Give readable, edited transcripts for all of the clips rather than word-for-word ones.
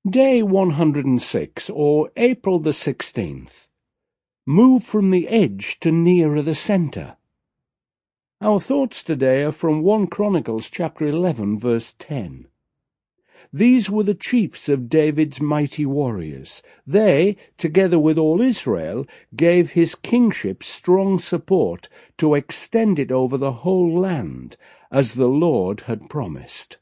Day 106, or April the 16th. Move from the edge to nearer the centre. Our thoughts today are from 1 Chronicles chapter 11, verse 10. These were the chiefs of David's mighty warriors. They, together with all Israel, gave his kingship strong support to extend it over the whole land, as the Lord had promised.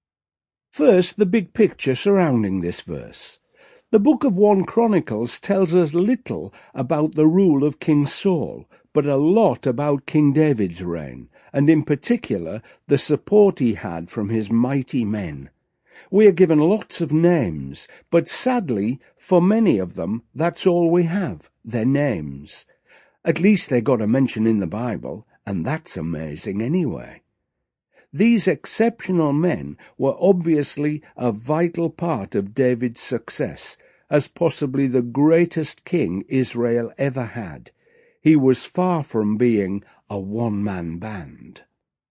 First, the big picture surrounding this verse. The book of 1 Chronicles tells us little about the rule of King Saul, but a lot about King David's reign, and in particular the support he had from his mighty men. We are given lots of names, but sadly, for many of them, that's all we have, their names. At least they got a mention in the Bible, and that's amazing anyway. These exceptional men were obviously a vital part of David's success, as possibly the greatest king Israel ever had. He was far from being a one-man band.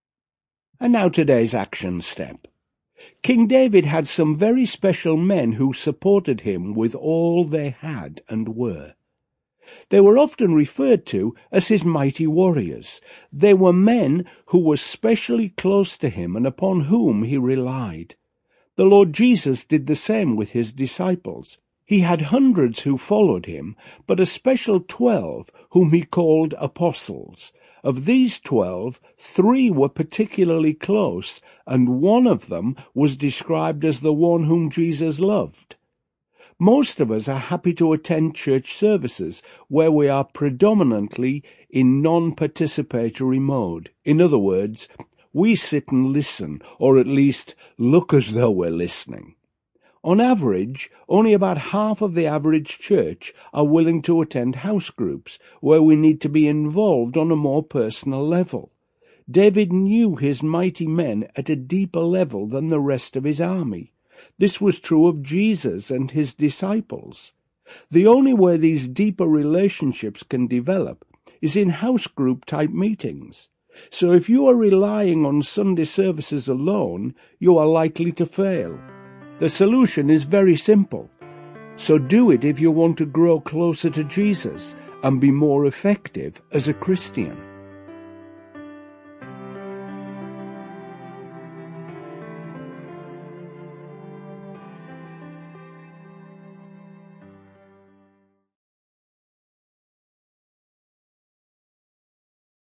And now today's action step. King David had some very special men who supported him with all they had and were. They were often referred to as his mighty warriors. They were men who were specially close to him and upon whom he relied. The Lord Jesus did the same with his disciples. He had hundreds who followed him, but a special 12 whom he called apostles. Of these 12, 3 were particularly close, and one of them was described as the one whom Jesus loved. Most of us are happy to attend church services where we are predominantly in non-participatory mode. In other words, we sit and listen, or at least look as though we're listening. On average, only about half of the average church are willing to attend house groups, where we need to be involved on a more personal level. David knew his mighty men at a deeper level than the rest of his army. This was true of Jesus and his disciples. The only way these deeper relationships can develop is in house group type meetings. So if you are relying on Sunday services alone, you are likely to fail. The solution is very simple. So do it if you want to grow closer to Jesus and be more effective as a Christian.